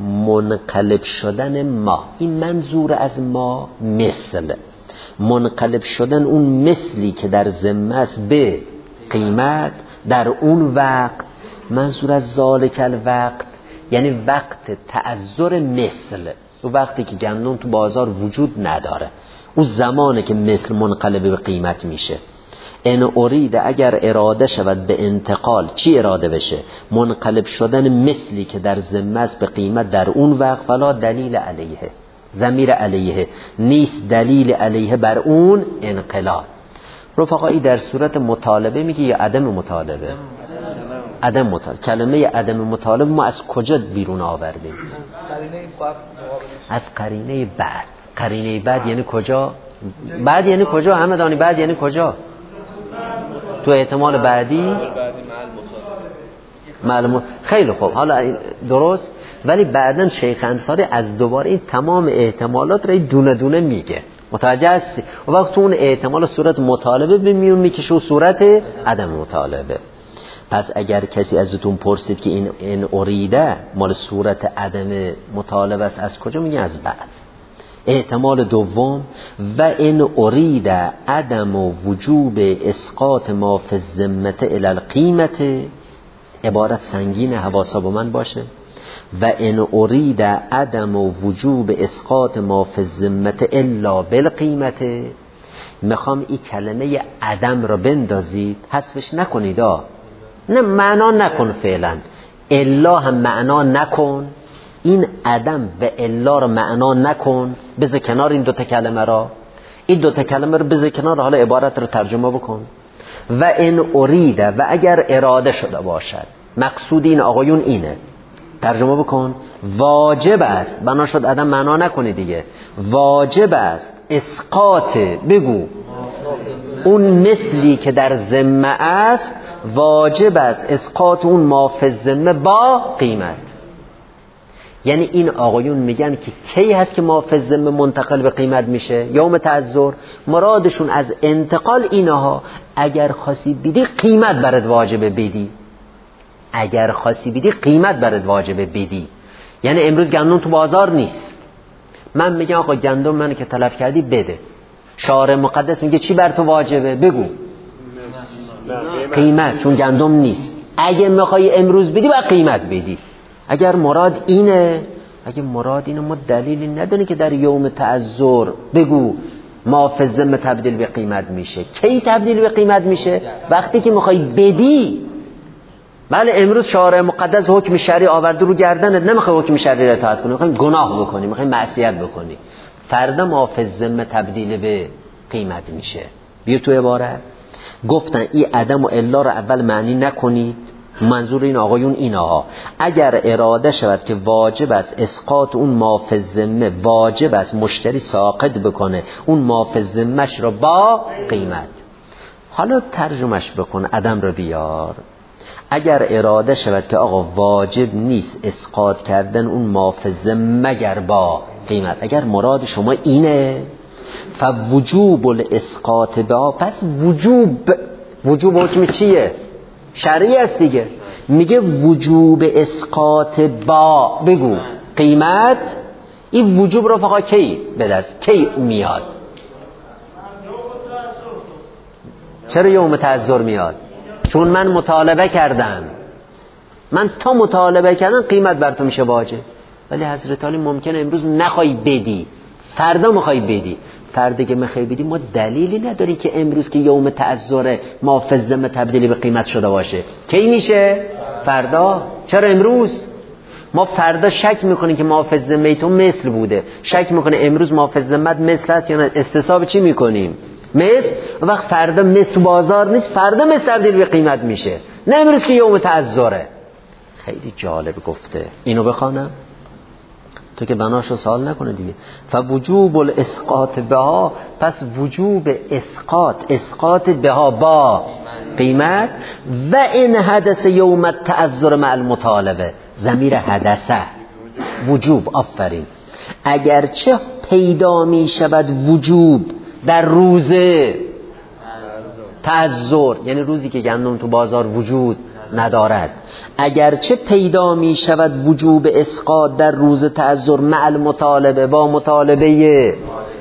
منقلب شدن ما، این منظور از ما مثل، منقلب شدن اون مثلی که در ذمه است به قیمت در اون وقت، منظور از ذالک الوقت یعنی وقت تعذر مثل، اون وقتی که گندم تو بازار وجود نداره، اون زمانه که مثل منقلب به قیمت میشه. ان ارید اگر اراده شود به انتقال، چی اراده بشه؟ منقلب شدن مثلی که در ذمه است به قیمت در اون وقت، فلا دلیل علیه، ضمیر علیه نیست دلیل علیه بر اون انقلاب. رفقایی در صورت مطالبه میگه یا عدم مطالبه؟ عدم مطالبه. کلمه عدم مطالبه ما از کجا بیرون آوردیم؟ از قرینه بعد. قرینه بعد یعنی کجا؟ بعد یعنی کجا همدانی؟ بعد یعنی کجا؟ تو احتمال بعدی معلومه. خیلی خوب، حالا درست. ولی بعدن شیخ انصاری از دوباره این تمام احتمالات رو دونه دونه میگه، متوجه هستی؟ و وقت اون احتمال صورت مطالبه به میون میکشه و صورت عدم مطالبه. پس اگر کسی ازتون پرسید که این این اریده مال صورت عدم مطالبه است، از کجا؟ میگه از بعد. احتمال دوم و این ارید عدم و وجوب اسقاط ما فی الذمه الی القیمت، عبارت سنگین، حواسا با من باشه. و این ارید عدم و وجوب اسقاط ما فی الذمه الا بالقیمت، میخوام این کلمه عدم را بندازید، حذفش نکنید. آه نه معنا نکن فعلا، الا هم معنا نکن، این عدم و الا رو معنا نکن، بذار کنار این دوتا کلمه را، این دوتا کلمه رو بذار کنار، حالا عبارت رو ترجمه بکن. و این اریده، و اگر اراده شده باشد، مقصود این آقایون اینه، ترجمه بکن. واجب است، بنا شد عدم معنا نکنی دیگه، واجب است اسقاط، بگو اون مثلی که در ذمه است، واجب است اسقاط اون ما فی الذمه با قیمت. یعنی این آقایون میگن که کی هست که ما فی الذمه منتقل به قیمت میشه؟ یوم تعذر. مرادشون از انتقال اینها، اگر خاصی بیدی قیمت برات واجبه بدی، اگر خاصی بیدی قیمت برات واجبه بدی. یعنی امروز گندم تو بازار نیست، من میگم آقا گندم منو که تلف کردی بده، شارع مقدس میگه چی بر تو واجبه؟ بگو قیمت، چون گندم نیست. اگه میخوای امروز بدی باید قیمت بدی. اگر مراد اینه، اگه مراد اینه، ما دلیلی نداره که در یوم تعذر بگو ما فی الذمه تبدیل به قیمت میشه. کی تبدیل به قیمت میشه؟ وقتی که میخوای بدی. بله امروز شارع مقدس حکم شرعی آورده رو گردنت، نمیخوای حکم شرعی رو اطاعت کنی، میخوای گناه بکنی، میخوای معصیت بکنی، فردا ما فی الذمه تبدیل به قیمت میشه. بیا تو عبارت گفتن این عدم و الا رو اول معنی نکنید، منظور این آقایون اینها، اگر اراده شود که واجب است اسقاط اون ما فی الذمه، واجب است مشتری ساقط بکنه اون ما فی الذمه‌اش رو با قیمت. حالا ترجمهش بکن، عدم رو بیار. اگر اراده شود که آقا واجب نیست اسقاط کردن اون ما فی الذمه مگر با قیمت، اگر مراد شما اینه، فوجوب الاسقاط با، پس وجوب، وجوب حکم چیه؟ شرعی است دیگه. میگه وجوب اسقاط با، بگو قیمت. این وجوب رو فقط کی به دست کی میاد؟ چرا یوم تعذر میاد؟ چون من مطالبه کردم، من تا مطالبه کردم قیمت بر تو میشه واجب. ولی حضرت علی ممکنه امروز نخوای بدی، فردا میخوای بدی. فردا که میخوای بدی ما دلیلی نداری که امروز که یوم تعذر ما فی الذمه تبدیلی به قیمت شده باشه. کی میشه؟ فردا. چرا امروز؟ ما فردا شک میکنیم که ما فی الذمه تو مثل بوده، شک میکنه امروز ما فی الذمه مثل است یا نه، استصحاب چی میکنیم؟ مثل. وقت فردا مثل بازار نیست، فردا مثل تبدیل به قیمت میشه، نه امروز که یوم تعذره. خیلی جالب گفته. اینو بخوانم تو که بناشو سوال نکنه دیگه. فوجوب الاسقاط بها، پس وجوب اسقاط، اسقاط بها با قیمت. و این حدث یوم التعذر مع المطالبه، ضمیر حدثه وجوب. آفرین. اگرچه پیدا می شود وجوب در روز تعذر، یعنی روزی که گندم تو بازار وجود ندارد، اگرچه پیدا می شود وجوب اسقاط در روز تعذر مع المطالبه، با مطالبه،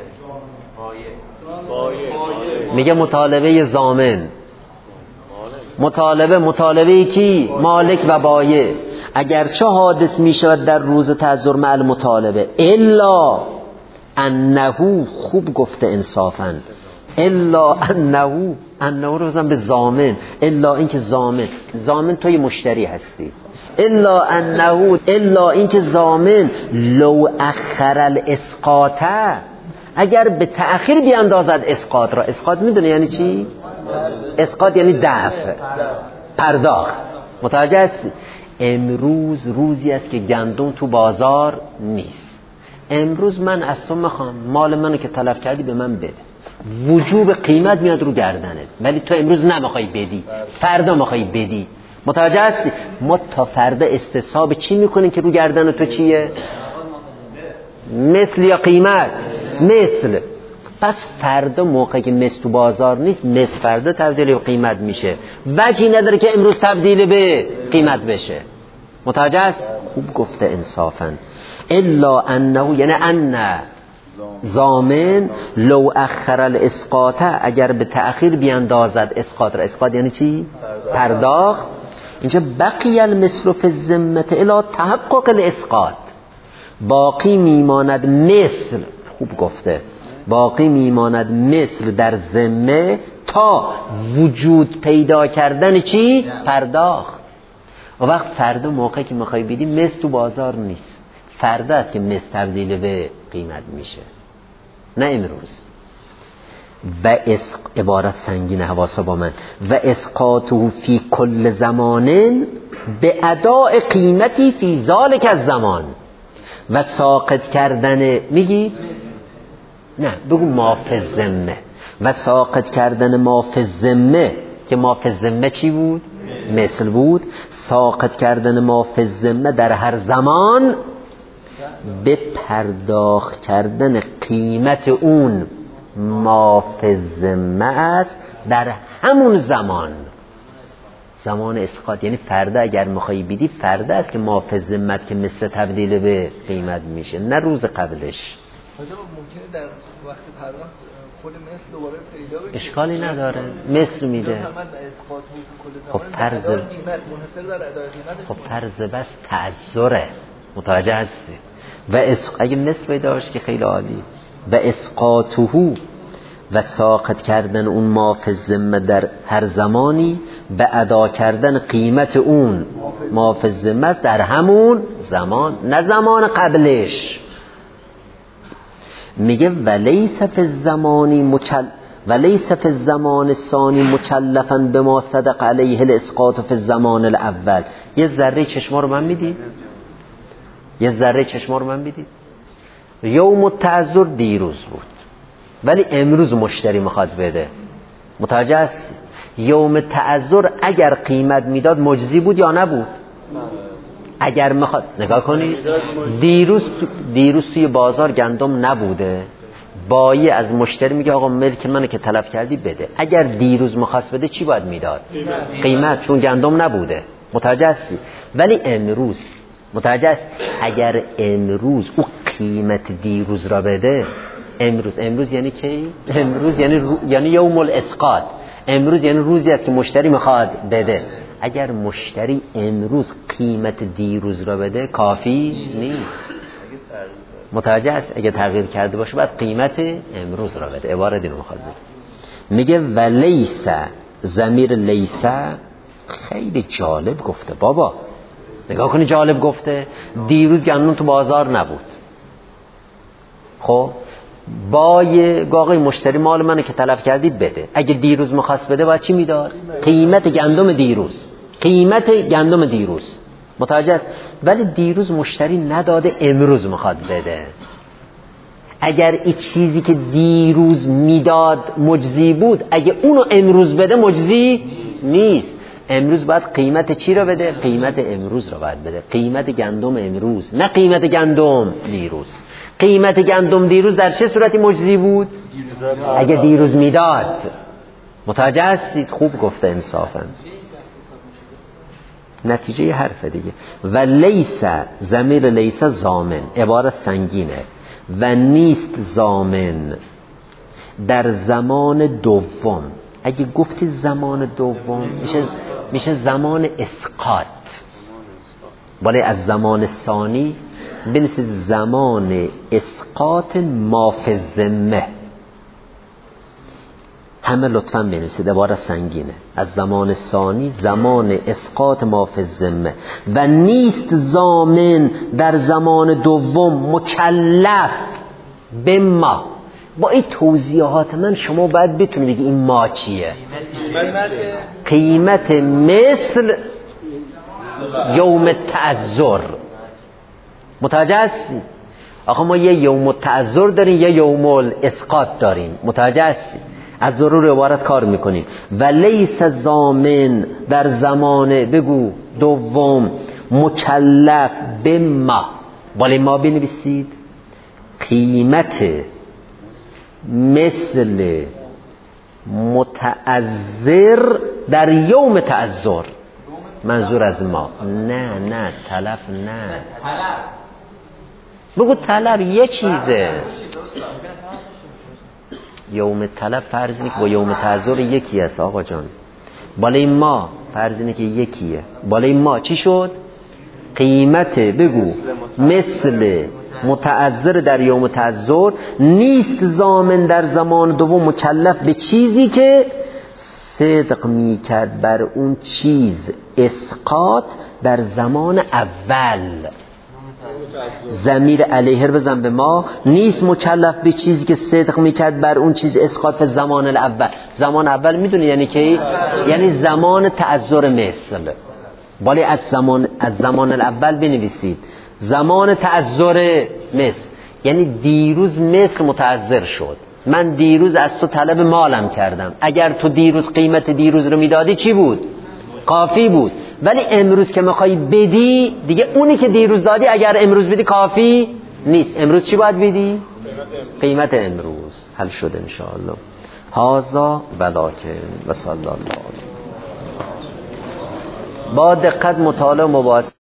میگه مطالبه ضامن، مطالبه مطالبه کی؟ مالک و بایع. اگرچه حادث می شود در روز تعذر مع المطالبه، الا انه، خوب گفته انصافا، الا انه، انه رو بزن به ضامن، الا اینکه ضامن، ضامن توی مشتری هستی، الا انه، الا اینکه ضامن لو اخر الاسقاط، اگر به تأخیر بیاندازد اسقاط را. اسقاط میدونه یعنی چی؟ اسقاط یعنی دفع، پرداخت. متوجه هستی؟ امروز روزی است که گندم تو بازار نیست، امروز من از تو میخوام مال منو که تلف کردی به من بده، وجوب قیمت میاد رو گردنت، ولی تو امروز نمیخوای بدی، فردا میخوای بدی. متوجه هستی؟ ما تا فردا استصحاب چی میکنیم که رو گردن تو چیه؟ مثل یا قیمت؟ مثل. پس فردا موقعی که مثل تو بازار نیست، مثل فردا تبدیل به قیمت میشه، وجهی نداره که امروز تبدیل به قیمت بشه. متوجه است؟ خوب گفته انصافا. الا انه، یعنی ان ضامن لو اخر الاسقاط، اگر به تأخیر بیاندازد اسقاط را. اسقاط یعنی چی؟ پرداخت. اینجا بقی المثل فی الذمه الی تحقق الاسقاط، باقی میماند مثل. خوب گفته، باقی میماند مثل در ذمه تا وجود پیدا کردن چی؟ پرداخت. و وقت فردا موقعی که میخوای بدی مثل تو بازار نیست، فردا است که مثل تبدیل به قیمت میشه، نه امروز. و اسق، عبارت سنگین، حواسا با من. و اسقاطه فی کل زمان به اداء قیمتی فی ذالک الزمان، و ساقط کردن، میگی؟ نه بگو ما فی الذمه. و ساقط کردن ما فی الذمه، که ما فی الذمه چی بود؟ مثل بود. ساقط کردن ما فی الذمه در هر زمان به پرداخت کردن قیمت اون ما فی الذمه است در همون زمان. زمان اسقاط یعنی فردا اگر میخوای بدی، فردا است که ما فی الذمه که مثل تبدیل به قیمت میشه، نه روز قبلش. ممکنه در وقت پرداخت خود مثل دوباره پیدا بشه، اشکالی نداره، مثل میده. خب فرض خب فرض بس تعذره. متوجه هستی؟ و اسق... اگه مثل پیدا باشه که خیلی عالی. و اسقاطه، و ساقط کردن اون ما فی الذمه در هر زمانی به ادا کردن قیمت اون ما فی الذمه است در همون زمان، نه زمان قبلش. میگه ولیس فی الزمانی مچل ولیس فی الزمان الثانی مکلفا بما صدق علیه الاسقاط فی الزمان الاول. یه ذره چشما رو من میدید؟ یه ذره چشما رو من میدید؟ یوم التعذر دیروز بود، ولی امروز مشتری میخواد بده. متوجه است؟ یوم تعذر اگر قیمت میداد مجزی بود یا نبود؟ اگر میخواد، نگاه کنید، دیروز دیروز توی بازار گندم نبوده، بایی از مشتری میگه آقا ملک منو که تلف کردی بده. اگر دیروز میخواست بده چی باید میداد؟ قیمت، چون گندم نبوده. متوجه هستی؟ ولی امروز، متوجه است، اگر امروز او قیمت دیروز را بده، امروز امروز یعنی کی؟ امروز یعنی رو... یعنی یوم الاسقاط. امروز یعنی روزی است که مشتری میخواد بده. اگر مشتری امروز قیمت دیروز را بده کافی نیست. متوجه است؟ اگه تغییر کرده باشه باید قیمت امروز را بده. عبارت اینو میخواد بده. میگه ولیس، ضمیر لیس خیلی جالب گفته بابا. نگاه کنی جالب گفته. دیروز گندم تو بازار نبود، خب بای آقای مشتری مال منو که تلف کردید بده. اگه دیروز میخواست بده باید چی میداد؟ قیمت گندم دیروز، قیمت گندم دیروز. متوجه است؟ ولی دیروز مشتری نداده، امروز میخواد بده. اگر این چیزی که دیروز میداد مجزی بود، اگه اونو امروز بده مجزی نیست. امروز باید قیمت چی رو بده؟ قیمت امروز رو باید بده، قیمت گندم امروز، نه قیمت گندم دیروز. قیمت گندم دیروز در چه صورتی مجزی بود؟ اگه دیروز میداد. متوجه هستید؟ خوب گفته انصافا. نتیجه حرف دیگه. و لیس، ضمیر لیس ضامن، عبارت سنگینه. و نیست ضامن در زمان دوم. اگه گفتی زمان دوم میشه میشه زمان اسقاط، ولی از زمان ثانی بنویسید زمان اسقاط ما فی الذمه. همه لطفا بنویسید، عبارت سنگینه. از زمان ثانی زمان اسقاط ما فی الذمه. و نیست ضامن در زمان دوم مکلف به ما. با این توضیحات من شما باید بتونید بگی این ما چیه. قیمت مثل یوم تعذر. متوجه هستی؟ آقا ما یه یوم التعذر داریم یه یوم الاسقاط داریم، متوجه هستی؟ از ضرور عبارت کار میکنیم. و لیس زامن در زمان بگو دوم مکلف به ما، بالای ما بنویسید قیمت مثل متعذر در یوم تعذر. منظور از ما نه نه طلب نه بگو طلب یه چیزه. یوم طلب فرض اینه که با یوم تعذر یکی است آقا جان. بالای ما فرض اینه که یکیه. بالای ما چی شد؟ قیمت بگو مثل متعذر در یوم تعذر نیست ضامن در زمان دوم مکلف به چیزی که صدق می کرد بر اون چیز اسقاط در زمان اول. ضمیر علیه بزن به ما، نیست مکلف به چیزی که صدق میکرد بر اون چیز اسقاط به زمان الاول. زمان اول میدونی یعنی که یعنی زمان تعذر مثل. ولی از زمان از زمان الاول بنویسید زمان تعذر مثل، یعنی دیروز مثل متعذر شد، من دیروز از تو طلب مالم کردم، اگر تو دیروز قیمت دیروز رو میدادی چی بود؟ کافی بود. ولی امروز که میخوای بدی دیگه اونی که دیروز دادی اگر امروز بدی کافی نیست. امروز چی باید بدی؟ قیمت امروز. حل شده انشاءالله. هذا ولکن و صلی الله علیه. با دقت مطالعه مباحثه